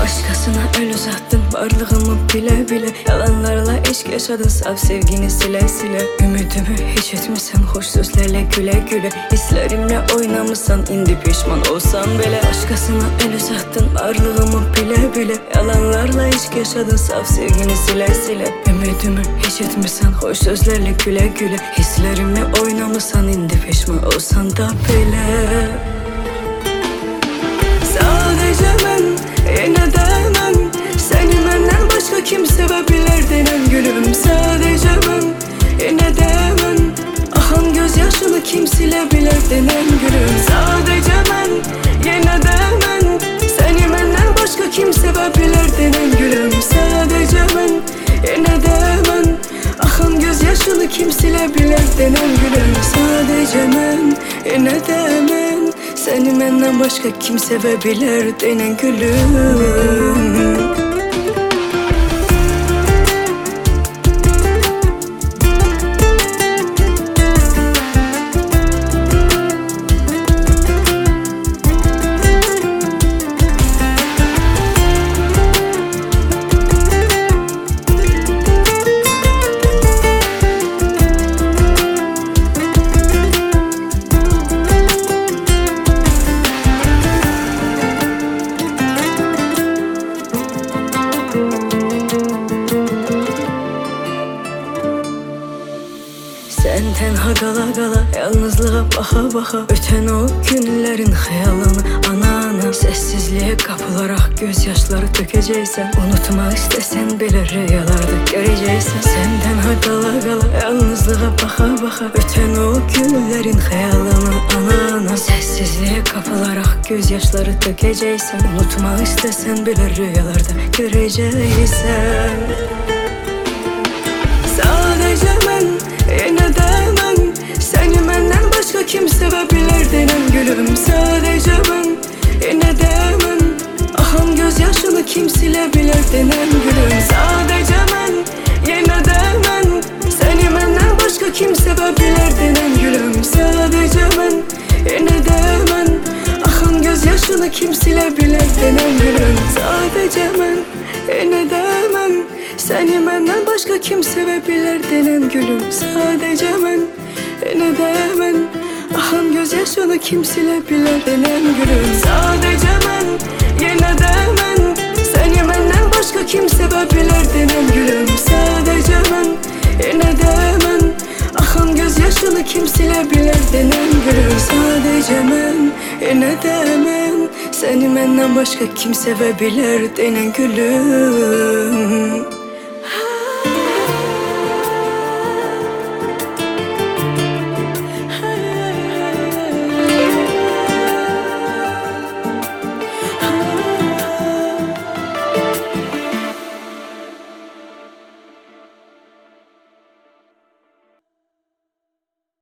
Başkasına el uzattın varlığımı bile bile. Yalanlarla aşk yaşadın saf sevgini sile sile. Ümidimi hiç etmişsen hoş sözlerle güle güle. Hislerimle oynamışsan indi pişman olsan bile. Başkasına el uzattın varlığımı bile bile. Yalanlarla aşk yaşadın saf sevgini sile sile. Ümidimi hiç etmişsen hoş sözlerle güle güle. Hislerimle oynamışsan indi pişman olsan da bile. Sadece ben yine de ben seni benden başka kim sevebilir denen gülüm. Sadece ben yine de ben ahan gözyaşını kim silebilir denen gülüm. Sadece ben yine de ben seni benden başka kim sevebilir denen gülüm. Sadece ben yine de ben ahan gözyaşını kim silebilir denen gülüm. Sadece ben yine de ben seni benden başka kim sevebilir denen gülüm. Sen tenha kala kala, yalnızlığa baka baka, öten o günlerin hayalını ana sessizliğe kapılarak gözyaşları dökeceksen. Unutmak istesen bile rüyalarda göreceksen. Sen tenha kala kala, yalnızlığa baka baka, öten o günlerin hayalını ana sessizliğe kapılarak gözyaşları dökeceksen. Unutmak istesen bile rüyalarda göreceksen. Sadece ben yine de ben seni benden başka kim sevebilir denen gülüm. Sadece ben yine de ben ahan gözyaşını kim silebilir denen gülüm. Sadece ben yine de ben seni benden başka kim sevebilir denen gülüm. Sadece ben yine de ben ahan gözyaşını kim silebilir denen gülüm. Sadece ben yine de ben seni benden başka kim sevebilir denen gülüm. Sadece ben yine de ben ahan gözyaşını kim silebilir denen gülüm. Sadece ben yine de ben seni benden başka kim sevebilir denen gülüm. Sadece ben yine de ben ahan gözyaşını kim silebilir denen gülüm. Sadece ben yine de ben seni benden başka kim sevebilir denen gülüm.